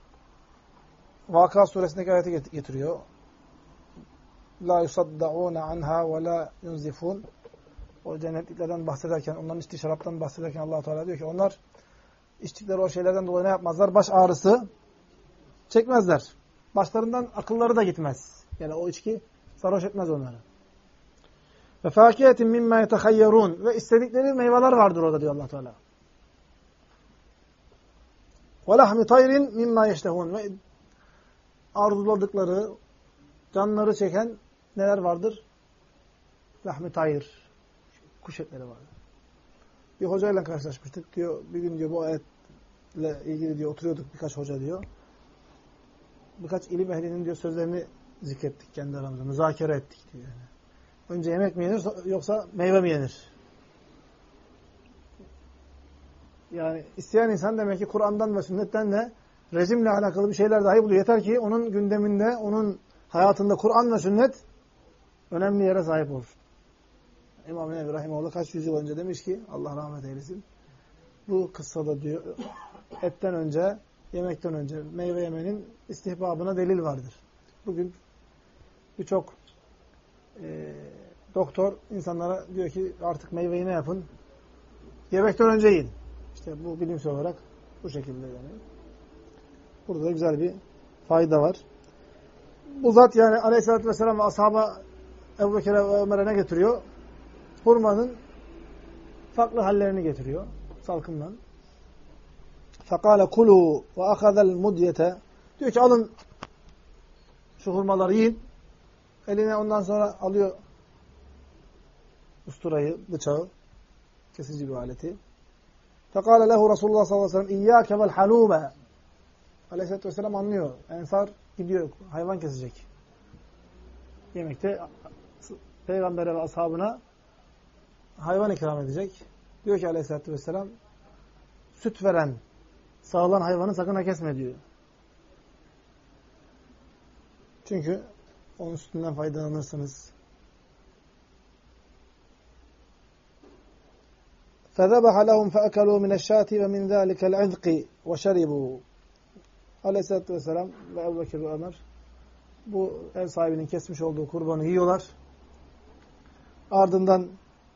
Vakıa suresindeki ayeti getiriyor. La yusaddaûne anha ve la yunzifûn. O cennetliklerden bahsederken, onların içtiği şaraptan bahsederken Allah Teala diyor ki onlar içtikleri o şeylerden dolayı ne yapmazlar? Baş ağrısı çekmezler. Başlarından akılları da gitmez. Yani o içki sarhoş etmez onları. Ve fâkiyetin mimmâ yetehayyerûn. Ve istedikleri meyveler vardır orada diyor Allah Teala. Ve lahmi tayrin mimmâ yeştehûn. Ve arzuladıkları, canları çeken neler vardır? Lahmi tayr. Kuş etleri vardır. Bir hocayla karşılaşmıştık. Diyor, bir gün diyor bu ayetle ilgili diyor oturuyorduk birkaç hoca diyor. Birkaç ilim ehlinin diyor sözlerini zikrettik kendi aramızda. Müzakere ettik diyor yani. Önce yemek mi yenir yoksa meyve mi yenir? Yani isteyen insan demek ki Kur'an'dan ve sünnetten de rejimle alakalı bir şeyler dahi buluyor. Yeter ki onun gündeminde, onun hayatında Kur'an ve sünnet önemli yere sahip olur. İmam Nevevi Rahimahullah kaç yüzyıl önce demiş ki, Allah rahmet eylesin, bu kıssada diyor, etten önce, yemekten önce meyve yemenin istihbabına delil vardır. Bugün birçok doktor insanlara diyor ki artık meyveyi ne yapın? Yemekten önce yiyin. İşte bu bilimsel olarak bu şekilde yani. Burada da güzel bir fayda var. Bu zat yani Aleyhisselatü Vesselam ve ashaba Ebu Bekir'e ve Ömer'e ne getiriyor? Hurmanın farklı hallerini getiriyor. Salkımdan. فَقَالَ كُلُوا وَأَخَذَ الْمُدْيَةَ. Diyor ki alın şu hurmaları yiyin. Eline ondan sonra alıyor usturayı, bıçağı, kesici bir aleti. فَقَالَ لَهُ Resulullah sallallahu aleyhi ve sellem اِيَّاكَ وَالْحَلُوبَ. Aleyhisselatü vesselam anlıyor. Ensar gidiyor, hayvan kesecek. Yemekte Peygamber'e ve ashabına hayvan ikram edecek. Diyor ki Aleyhisselatü vesselam süt veren, sağılan hayvanı sakın ha kesme diyor. Çünkü onun sütünden faydalanırsınız. فَذَبَحَ لَهُمْ فَأَكَلُوا مِنَ الشَّاتِ وَمِنْ ذَٰلِكَ الْعِذْقِ وَشَرِبُوا. Aleyhisselatü vesselam ve Ebu Bekir ve Ömer bu ev sahibinin kesmiş olduğu kurbanı yiyorlar. Ardından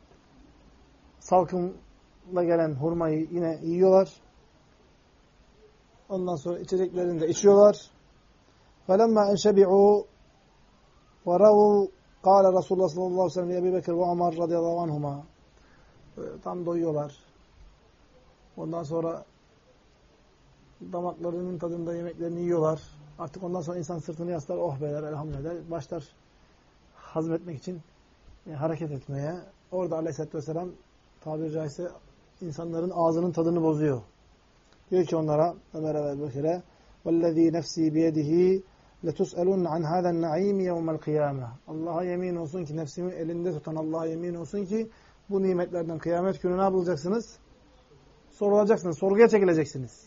salkımla gelen hurmayı yine yiyorlar. Ondan sonra içeceklerini de içiyorlar. فَلَمَّا اَنْشَبِعُوا وَرَوُوا قَالَ Resulullah sallallahu aleyhi ve sellem Ebu Bekir ve Ömer radıyallahu anhuma. Tam doyuyorlar. Ondan sonra damaklarının tadında yemeklerini yiyorlar. Artık ondan sonra insan sırtını yaslar, oh beyler elhamdülillah. Başlar hazmetmek için hareket etmeye. Orada Aleyhisselatü Vesselam tabiri caizse insanların ağzının tadını bozuyor. Diyor ki onlara, Ömer'e ve Bekir'e وَالَّذ۪ي نَفْس۪ي بِيَدِهِ لَتُسْأَلُنَّ عَنْ هَذَا النَّعِيمِ يَوْمَ الْقِيَامَةِ. Allah'a yemin olsun ki, nefsimi elinde tutan Allah'a yemin olsun ki, bu nimetlerden kıyamet günü ne yapılacaksınız? Sorulacaksınız, sorguya çekileceksiniz.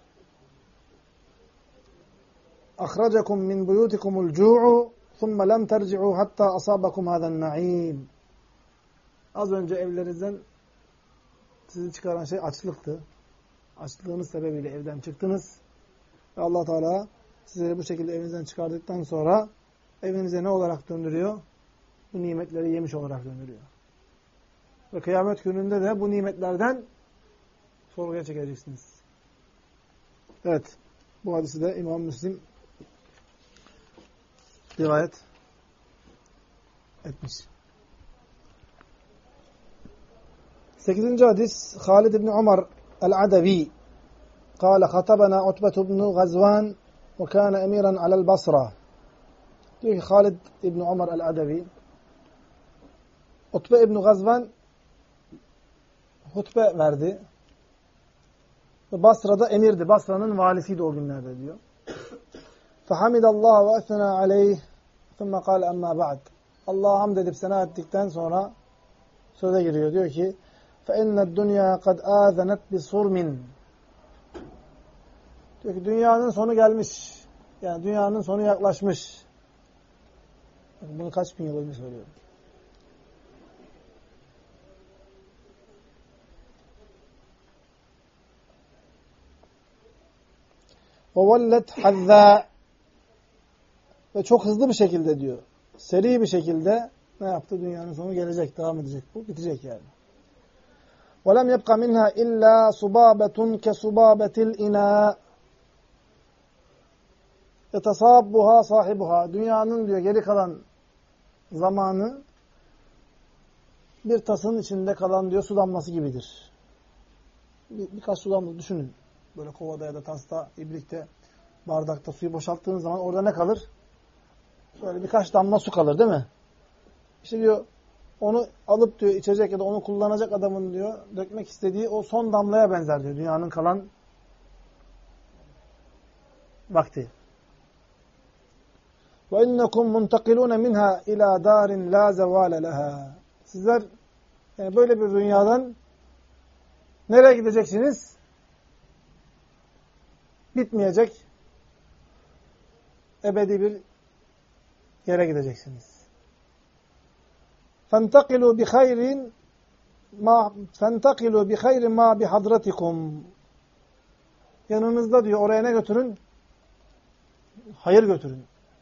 أَخْرَجَكُمْ مِنْ بُيُوتِكُمُ الْجُوعُ ثُمَّ لَمْ تَرْجِعُوا حَتَّى أَصَابَكُمْ هَذَا النَّعِيمِ. Az önce evlerinizden sizi çıkaran şey açlıktı. Açlığınız sebebiyle evden çıktınız. Ve Allah Teala sizleri bu şekilde evinizden çıkardıktan sonra evinize ne olarak döndürüyor? Bu nimetleri yemiş olarak döndürüyor. Ve kıyamet gününde de bu nimetlerden sorguya çekileceksiniz. Evet. Bu hadisi de İmam Müslim rivayet etmiş. 8. hadis Halid ibn Umar el-Adavi قال خطبنا عتبة بن غزوان وكان أميرا على البصرة. Diyor ki Halid ibn Umar el-Adavi Utbe ibn Gazvan hutbe verdi. Basra'da emirdi. Basra'nın valisiydi o günlerde diyor. فَحَمِدَ اللّٰهَ وَأَثْنَا عَلَيْهِ ثُمَّ قَالَ أَمَّا بَعْدِ Allah'a hamd edip sena ettikten sonra söze giriyor. Diyor ki فَاِنَّ الدُّنْيَا قَدْ آذَنَتْ بِصُرْمٍ Diyor ki dünyanın sonu gelmiş. Yani dünyanın sonu yaklaşmış. Bunu kaç bin yıl önce söylüyorum. وَوَلَّتْ حَذَّا Ve çok hızlı bir şekilde diyor. Seri bir şekilde ne yaptı? Dünyanın sonu gelecek, devam edecek. Bu bitecek yani. وَلَمْ يَبْقَ مِنْهَا إِلَّا صُبَابَةٌ كَصُبَابَةِ الْاِنَاءِ يَتَصَابُّهَا صَاحِبُهَا Dünyanın diyor geri kalan zamanı bir tasın içinde kalan diyor su damlası gibidir. Birkaç su damlası düşünün. Böyle kovada ya da tasta, ibrikte, bardakta suyu boşalttığınız zaman orada ne kalır? Böyle birkaç damla su kalır değil mi? İşte diyor onu alıp diyor içecek ya da onu kullanacak adamın diyor dökmek istediği o son damlaya benzer diyor. Dünyanın kalan vakti. وَاِنَّكُمْ مُنْتَقِلُونَ مِنْهَا اِلَى دَارٍ لَا زَوَالَ لَهَا Sizler yani böyle bir dünyadan nereye gideceksiniz? Bitmeyecek ebedi bir yere gideceksiniz. فَانْتَقِلُوا بِخَيْرٍ مَا بِحَضْرَتِكُمْ Yanınızda diyor oraya ne götürün? Hayır götürün.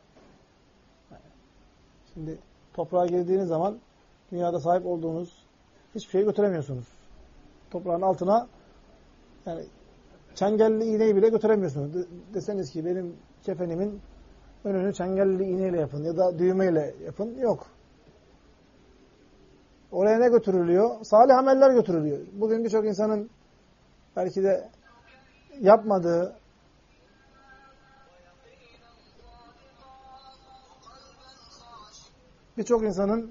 Şimdi toprağa girdiğiniz zaman dünyada sahip olduğunuz hiçbir şeyi götüremiyorsunuz. Toprağın altına yani çengelli iğneyi bile götüremiyorsunuz. Deseniz ki benim kefenimin önünü çengelli iğneyle yapın ya da düğmeyle yapın. Yok. Oraya ne götürülüyor? Salih ameller götürülüyor. Bugün birçok insanın belki de yapmadığı birçok insanın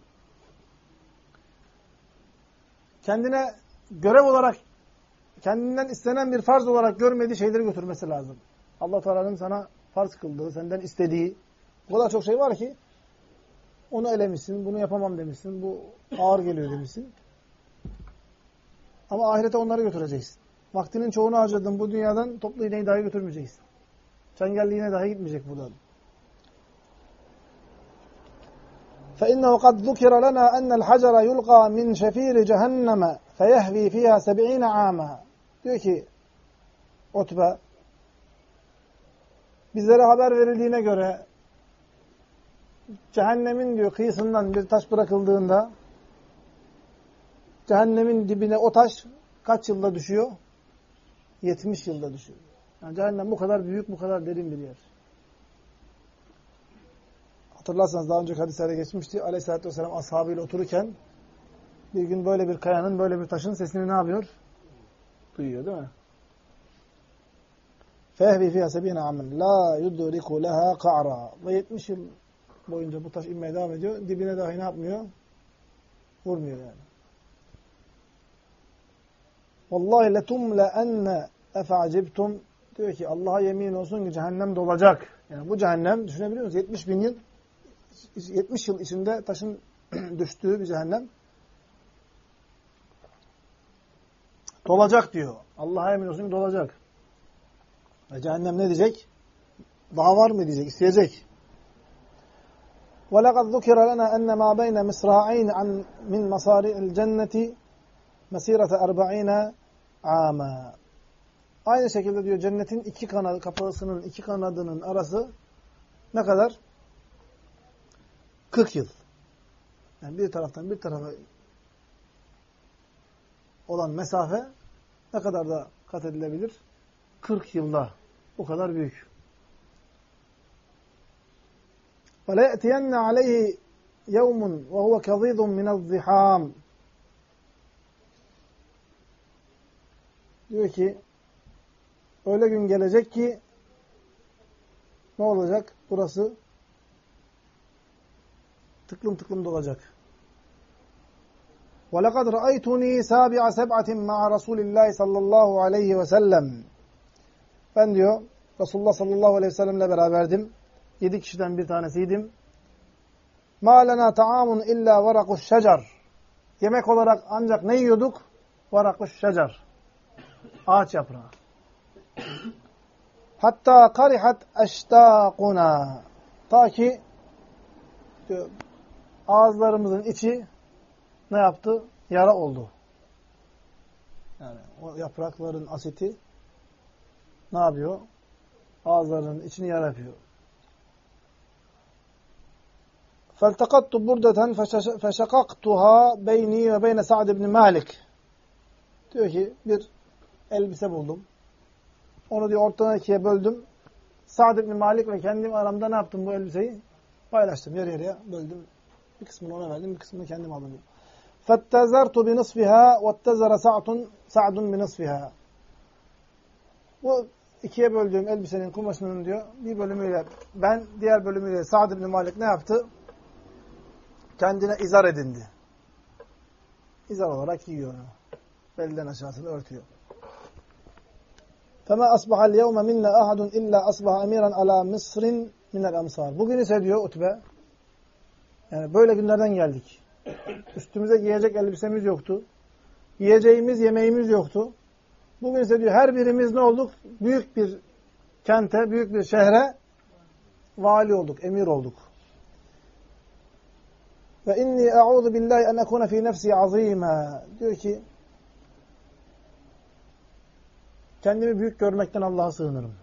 kendine görev olarak kendinden istenen bir farz olarak görmediği şeyleri götürmesi lazım. Allah Teala'nın sana farz kıldığı, senden istediği o kadar çok şey var ki onu elemişsin, bunu yapamam demişsin, bu ağır geliyor demişsin. Ama ahirete onları götüreceksin. Vaktinin çoğunu harcadın bu dünyadan toplu iğneyi dahi götürmeyeceksin. Çengelli iğne dahi gitmeyecek buradan. فَاِنَّهُ قَدْ ذُكِرَ لَنَا أَنَّ الْحَجَرَ يُلْقَى مِنْ شَف۪يرِ جَهَنَّمَ فَيَهْو۪ي فِيهَا 70 عَامًا Diyor ki Utbe, bizlere haber verildiğine göre cehennemin diyor kıyısından bir taş bırakıldığında cehennemin dibine o taş kaç yılda düşüyor? 70 yılda düşüyor. Yani cehennem bu kadar büyük, bu kadar derin bir yer. Hatırlarsanız daha önceki hadislerde geçmişti. Aleyhisselatü Vesselam ashabıyla otururken bir gün böyle bir kayanın, böyle bir taşın sesini ne yapıyor? Duyuyor değil mi? فَيَهْوِي فِيهَا 70 عَامًا لَا يُدْرِكُ لَهَا قَعْرًا Ve 70 yıl boyunca bu taş inmeye devam ediyor. Dibine dahi ne yapmıyor? Vurmuyor yani. وَاللّٰهِ لَتُمْلَأَنَّ اَفَعْجِبْتُمْ Diyor ki Allah'a yemin olsun ki cehennem dolacak. Yani bu cehennem düşünebiliyor musunuz? 70 yıl içinde taşın düştüğü bir cehennem dolacak diyor. Allah'a yemin olsun ki dolacak. Ve cehennem ne diyecek? Daha var mı diyecek, isteyecek. وَلَقَدْ ذُكِرَ لَنَا أَنَّ مَا بَيْنَ مِصْرَاعَيْنِ مِنْ مَصَارِعِ الْجَنَّةِ مَسِيرَةَ 40 عَامًا. Aynı şekilde diyor cennetin iki kanadı, kapısının iki kanadının arası ne kadar? 40 yıl. Yani bir taraftan bir tarafa olan mesafe ne kadar da kat edilebilir? 40 yılda. Bu kadar büyük. وَلَيَأْتِيَنَّ عَلَيْهِ يَوْمٌ وَهُوَ كَظِيظٌ مِنَ الزِّحَامِ. Diyor ki öyle gün gelecek ki ne olacak? Burası tıklım tıklım dolacak. وَلَقَدْ رَأَيْتُنِي سَابِعَ سَبْعَةٍ مَعَ رَسُولِ اللّٰهِ sallallahu aleyhi ve sellem. Ben diyor Resulullah sallallahu aleyhi ve sellemle beraberdim. 7 kişiden bir tanesiydim. مَا لَنَا طَعَامٌ اِلَّا وَرَقُ الشَّجَرِ. Yemek olarak ancak ne yiyorduk? وَرَقُ الشَّجَرِ. Ağaç yaprağı. Hatta karihat eştâkuna. Ta ki diyor, ağızlarımızın içi ne yaptı? Yara oldu. Yani o yaprakların asiti ne yapıyor? Ağızlarının içini yara yapıyor. فَالْتَقَطْتُ بُرْدَةً فَشَقَقْتُهَا بَيْنِي وَبَيْنَ سَعْدِ بْنِ مَالِكٍ. Diyor ki bir elbise buldum. Onu diyor ortadan ikiye böldüm. Sa'd ibn Malik ve kendim aramda ne yaptım bu elbiseyi? Paylaştım. Yarı yarıya böldüm. Bir kısmını ona verdim, bir kısmını kendim aldım. فَاتَّزَرْتُ بِنِصْفِهَا وَاتَّزَرَ سَعْدٌ بِنِصْفِهَا. Bu ikiye böldüğüm elbisenin kumaşının diyor bir bölümüyle ben, diğer bölümüyle Sa'd ibn Malik ne yaptı? Kendine izar edindi. İzar olarak giyiyor onu. Belden aşağısını örtüyor. فَمَا أَصْبَحَ الْيَوْمَ مِنَّا أَحَدٌ إِلَّا أَصْبَحَ أَمِيرًا عَلَى مِصْرٍ مِنَ الْأَمْصَارِ. Bugün ise diyor Utbe, yani böyle günlerden geldik. Üstümüze giyecek elbisemiz yoktu. Yiyeceğimiz, yemeğimiz yoktu. Bugün ise diyor her birimiz ne olduk? Büyük bir kente, büyük bir şehre vali olduk, emir olduk. Ve inni a'udhu billahi en ekuna fi nefsi azima. Diyor ki kendimi büyük görmekten Allah'a sığınırım.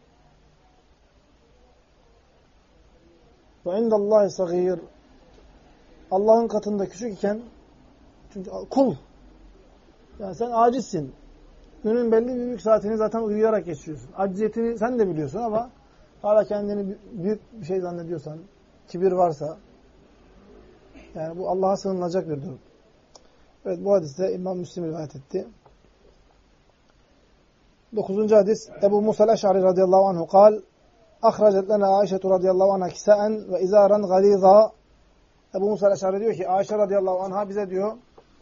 Ve indallahi sagir. Allah'ın katında küçük iken çünkü kul. Yani sen acizsin. Günün belli bir büyük saatini zaten uyuyarak geçiriyorsun. Acziyetini sen de biliyorsun ama hala kendini büyük bir şey zannediyorsan, kibir varsa yani bu Allah'a sığınılacak bir durum. Evet, bu hadiste İmam Müslim rivayet etti. 9. hadis Ebu Musa el-Eş'ari radıyallahu anhu kal ahracet lena Aişe radıyallahu anha kisaen ve izaran galiza. Ebu Musa el-Eş'ari diyor ki Aişe radıyallahu anha bize diyor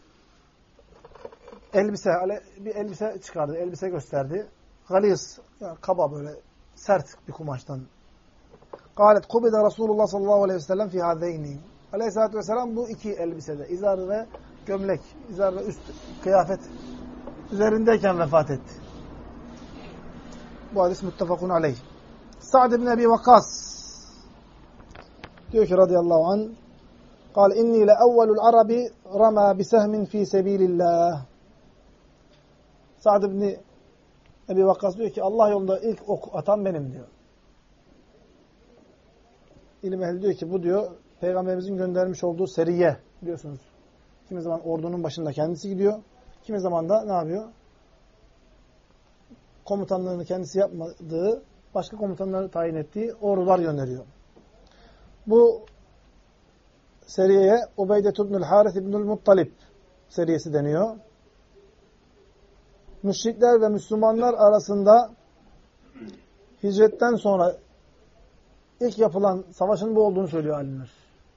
bir elbise çıkardı, elbise gösterdi. Galiz, yani kaba böyle sert bir kumaştan. Kâlet kubida Resulullah sallallahu aleyhi ve sellem fi hâzeyni. Aleyhisselatü vesselam bu iki elbisede, izar ve gömlek, izar ve üst kıyafet üzerindeyken vefat etti. Bu hadis muttefakun aleyh. Sa'd ibn Ebi Vakkas diyor ki radıyallahu anh قال إني لأول العرب رمى بسهم في سبيل الله. Sa'd ibn Ebi Vakkas diyor ki Allah yolunda ilk ok atan benim diyor. İlim ehli diyor ki bu diyor Peygamberimizin göndermiş olduğu seriye biliyorsunuz. Kimi zaman ordunun başında kendisi gidiyor. Kimi zaman da ne yapıyor? Komutanlığını kendisi yapmadığı, başka komutanları tayin ettiği ordular gönderiyor. Bu seriyeye Ubeyde ibnül Haris ibnül Muttalib seriyesi deniyor. Müşrikler ve Müslümanlar arasında hicretten sonra ilk yapılan savaşın bu olduğunu söylüyor alimler.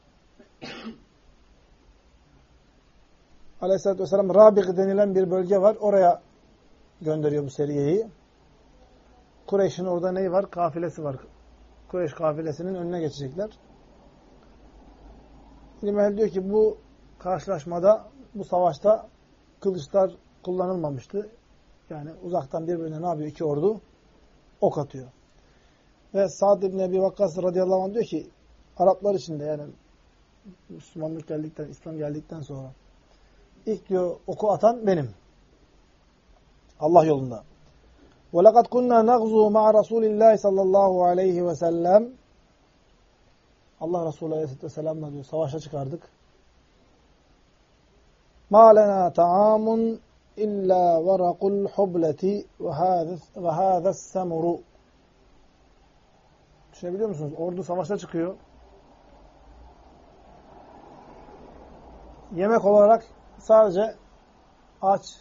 Aleyhisselatü Vesselam Rabık denilen bir bölge var. Oraya gönderiyor bu seriyeyi. Kureyş'in orada neyi var? Kafilesi var. Kureyş kafilesinin önüne geçecekler. İlim ehli diyor ki bu karşılaşmada, bu savaşta kılıçlar kullanılmamıştı. Yani uzaktan birbirine ne yapıyor? İki ordu ok atıyor. Ve Sa'd ibn Ebi Vakkas radıyallahu anh diyor ki Araplar içinde yani Müslümanlık geldikten, İslam geldikten sonra ilk diyor oku atan benim. Allah yolunda. وَلَقَدْ كُنَّا نَغْزُوا مَعَ رَسُولِ اللّٰهِ sallallahu aleyhi ve sellem. Allah Resulü aleyhisselatü vesselam'la diyor savaşa çıkardık. مَا لَنَا طَعَامٌ إِلَّا وَرَقُ الْحُبْلَةِ وَهَذَا السَّمُرُ. Düşünebiliyor musunuz? Ordu savaşa çıkıyor. Yemek olarak sadece ağaç,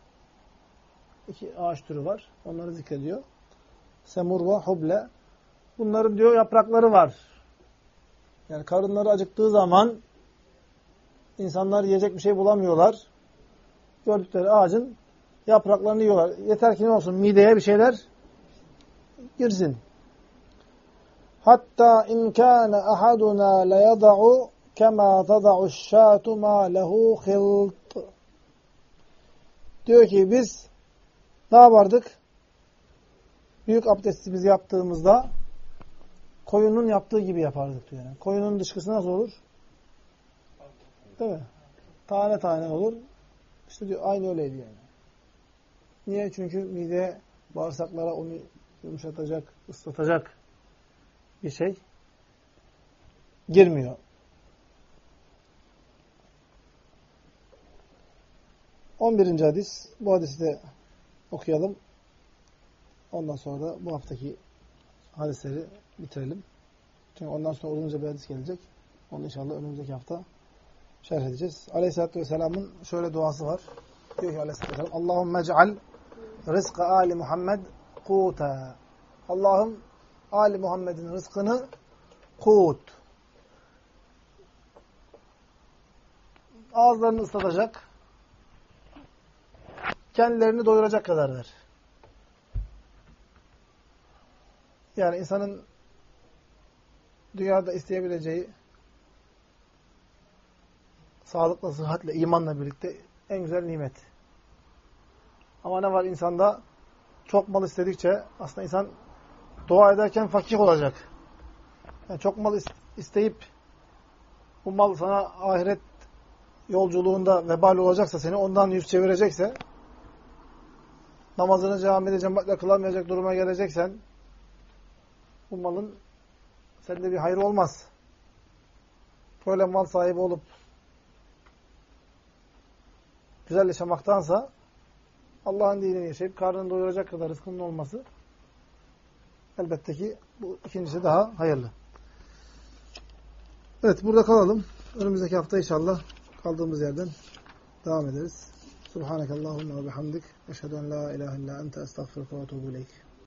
iki ağaç türü var. Onları zikrediyor. Semur ve huble. Bunların diyor yaprakları var. Yani karınları acıktığı zaman insanlar yiyecek bir şey bulamıyorlar. Gördükleri ağacın yapraklarını yiyorlar. Yeter ki ne olsun? Mideye bir şeyler girsin. Hatta in kana ahaduna la yad'u kema tad'u ash-şatu ma lehu khilt. Diyor ki biz ne yapardık? Büyük abdestimizi yaptığımızda koyunun yaptığı gibi yapardık diyor. Yani. Koyunun dışkısı nasıl olur? Değil mi? Tane tane olur. İşte diyor aynı öyleydi yani. Niye? Çünkü mideye, bağırsaklara onu yumuşatacak, ıslatacak bir şey girmiyor. On birinci hadis. Bu hadisi de okuyalım. Ondan sonra da bu haftaki hadisleri bitirelim. Çünkü ondan sonra uzunca bir hadis gelecek. Onu inşallah önümüzdeki hafta şerh edeceğiz. Aleyhisselatü Vesselam'ın şöyle duası var. Diyor ki Aleyhisselatü Vesselam Allahümme ec'al rızkı Ali Muhammed kuta. Allah'ım Ali Muhammed'in rızkını kut. Ağızlarını ıslatacak, kendilerini doyuracak kadar ver. Yani insanın dünyada isteyebileceği sağlıkla, sıhhatle, imanla birlikte en güzel nimet. Ama ne var insanda? Çok mal istedikçe aslında insan dua ederken fakir olacak. Yani çok mal isteyip bu mal sana ahiret yolculuğunda vebal olacaksa, seni ondan yüz çevirecekse, namazını camide cemaatle kılamayacak duruma geleceksen, bu malın sende bir hayır olmaz. Böyle mal sahibi olup güzel yaşamaktansa Allah'ın dinini yaşayıp karnını doyuracak kadar rızkının olması elbette ki bu ikincisi daha hayırlı. Evet, burada kalalım. Önümüzdeki hafta inşallah kaldığımız yerden devam ederiz. Subhanakallahumma ve bihamdik. Eşhedü en la ilahe illa ente estağfiruke ve etûbü ileyk.